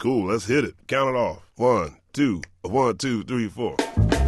Cool, let's hit it. Count it off. 1, 2, 1, 2, 3, 4.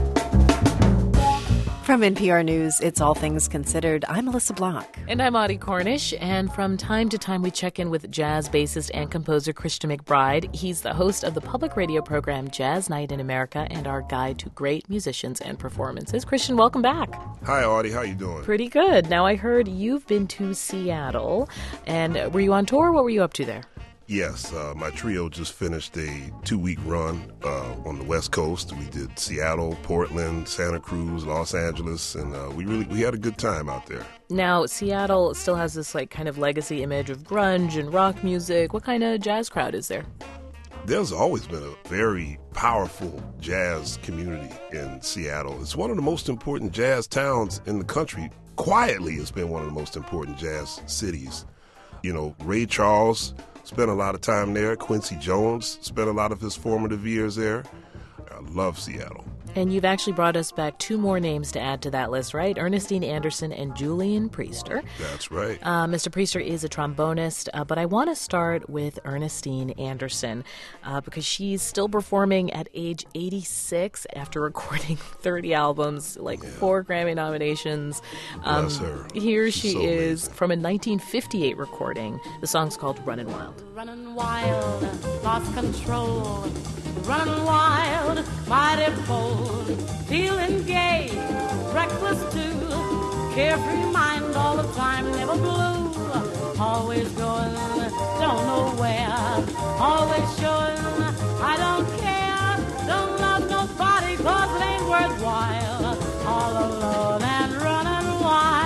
From NPR News, it's All Things Considered. I'm Melissa Block. And I'm Audie Cornish. And from time to time, we check in with jazz bassist and composer Christian McBride. He's the host of the public radio program Jazz Night in America and our guide to great musicians and performances. Christian, welcome back. Hi, Audie. How you doing? Pretty good. Now, I heard you've been to Seattle. And were you on tour? What were you up to there? Yes, my trio just finished a 2-week run on the West Coast. We did Seattle, Portland, Santa Cruz, Los Angeles, and we had a good time out there. Now, Seattle still has this kind of legacy image of grunge and rock music. What kind of jazz crowd is there? There's always been a very powerful jazz community in Seattle. It's one of the most important jazz towns in the country. Quietly, it's been one of the most important jazz cities. You know, Ray Charles spent a lot of time there. Quincy Jones spent a lot of his formative years there. I love Seattle. And you've actually brought us back 2 more names to add to that list, right? Ernestine Anderson and Julian Priester. That's right. Mr. Priester is a trombonist, but I want to start with Ernestine Anderson because she's still performing at age 86 after recording 30 albums, 4 Grammy nominations. Bless her. Here She's she so is amazing. from a 1958 recording. The song's called Runnin' Wild. Running wild, lost control, running wild, mighty bold, feeling gay, reckless too, carefree mind all the time, never blue, always going, don't know where, always showing, I don't care, don't love nobody, 'cause it ain't worthwhile, all alone and running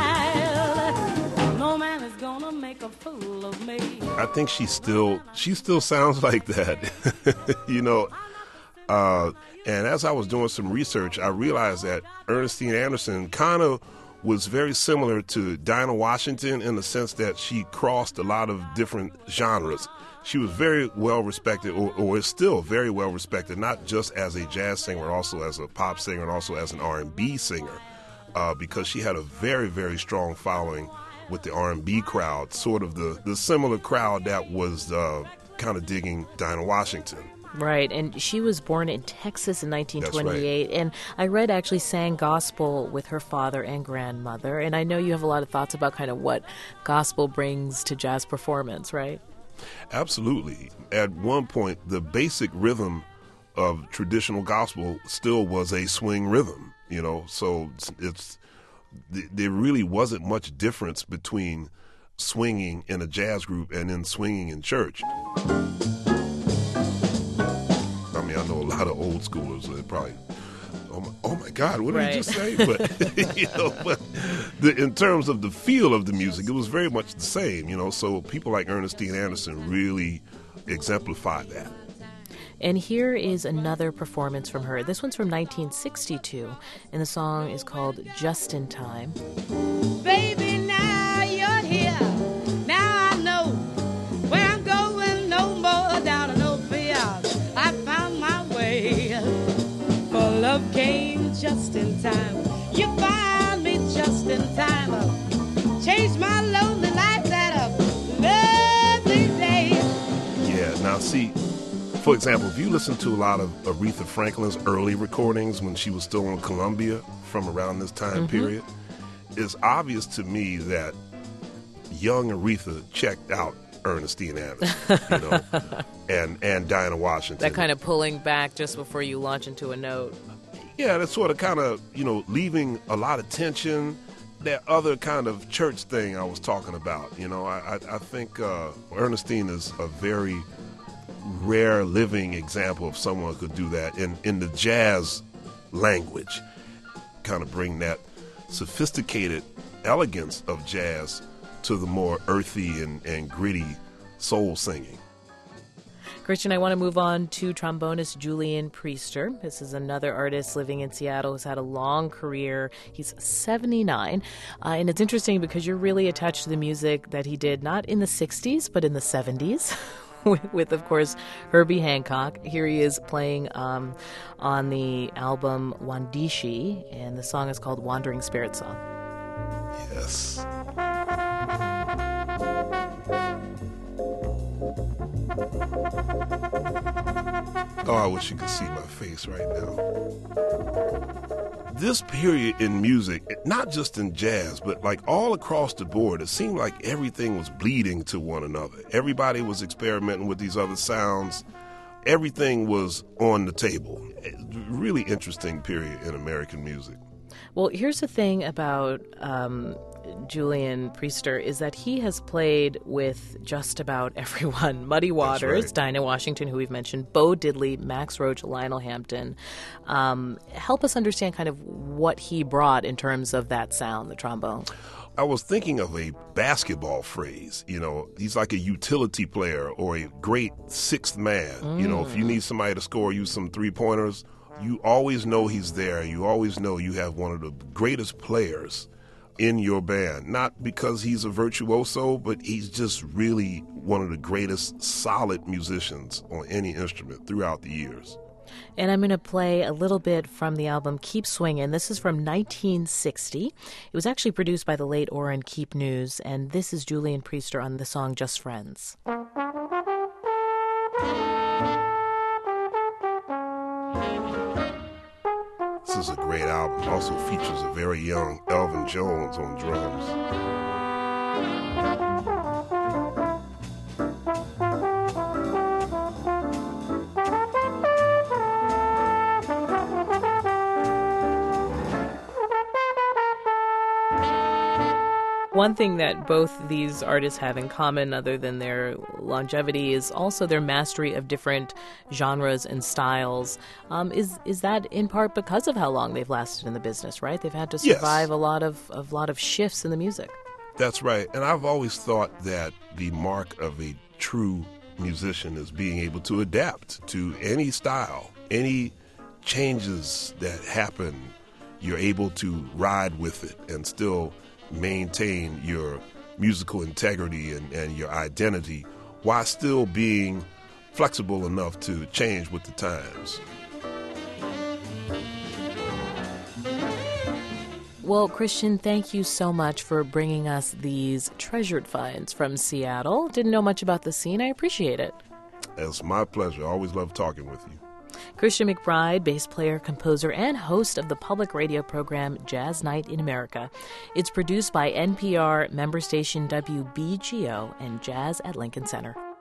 wild, no man is gonna make a fool of me. I think she still sounds like that, you know. And as I was doing some research, I realized that Ernestine Anderson kind of was very similar to Dinah Washington in the sense that she crossed a lot of different genres. She was very well respected, or is still very well respected, not just as a jazz singer, also as a pop singer, and also as an R&B singer, because she had a very, very strong following with the R&B crowd, sort of the similar crowd that was kind of digging Dinah Washington. Right, and she was born in Texas in 1928, That's right. and I read actually sang gospel with her father and grandmother, and I know you have a lot of thoughts about kind of what gospel brings to jazz performance, right? Absolutely. At one point, the basic rhythm of traditional gospel still was a swing rhythm, you know, so there really wasn't much difference between swinging in a jazz group and then swinging in church. I know a lot of old schoolers that probably, oh my God, what did he just say? But, you know, in terms of the feel of the music, it was very much the same, you know, so people like Ernestine Anderson really exemplify that. And here is another performance from her. This one's from 1962, and the song is called Just in Time. Baby, now you're here. Now I know where I'm going. No more down in no fear. I found my way. For love came just in time. You found me just in time. Changed my lonely life that a lovely day. Yeah, now see, for example, if you listen to a lot of Aretha Franklin's early recordings when she was still on Columbia from around this time period, it's obvious to me that young Aretha checked out Ernestine Anderson, you know, and Dinah Washington. That kind of pulling back just before you launch into a note. Yeah, that's sort of kind of, you know, leaving a lot of tension. That other kind of church thing I was talking about, you know, I think Ernestine is a very rare living example of someone who could do that in the jazz language, kind of bring that sophisticated elegance of jazz to the more earthy and gritty soul singing. Christian, I want to move on to trombonist Julian Priester. This is another artist living in Seattle who's had a long career. He's 79. And it's interesting because you're really attached to the music that he did not in the 60s, but in the 70s. With, of course, Herbie Hancock. Here he is playing on the album Wandishi, and the song is called Wandering Spirit Song. Yes. Oh, I wish you could see my face right now. This period in music, not just in jazz, but like all across the board, it seemed like everything was bleeding to one another. Everybody was experimenting with these other sounds. Everything was on the table. Really interesting period in American music. Well, here's the thing about Julian Priester is that he has played with just about everyone. Muddy Waters, right. Dinah Washington, who we've mentioned, Bo Diddley, Max Roach, Lionel Hampton. Help us understand kind of what he brought in terms of that sound, the trombone. I was thinking of a basketball phrase. You know, he's like a utility player or a great sixth man. You know, if you need somebody to score you some three-pointers, you always know he's there. You always know you have one of the greatest players in your band. Not because he's a virtuoso, but he's just really one of the greatest solid musicians on any instrument throughout the years. And I'm going to play a little bit from the album Keep Swingin'. This is from 1960. It was actually produced by the late Orrin Keep News, and this is Julian Priester on the song Just Friends. This is a great album. It also features a very young Elvin Jones on drums. One thing that both these artists have in common, other than their longevity, is also their mastery of different genres and styles. Is that in part because of how long they've lasted in the business, right? They've had to survive a lot of shifts in the music. That's right. And I've always thought that the mark of a true musician is being able to adapt to any style, any changes that happen. You're able to ride with it and still maintain your musical integrity and your identity while still being flexible enough to change with the times. Well, Christian, thank you so much for bringing us these treasured finds from Seattle. Didn't know much about the scene. I appreciate it. It's my pleasure. I always love talking with you. Christian McBride, bass player, composer, and host of the public radio program Jazz Night in America. It's produced by NPR member station WBGO and Jazz at Lincoln Center.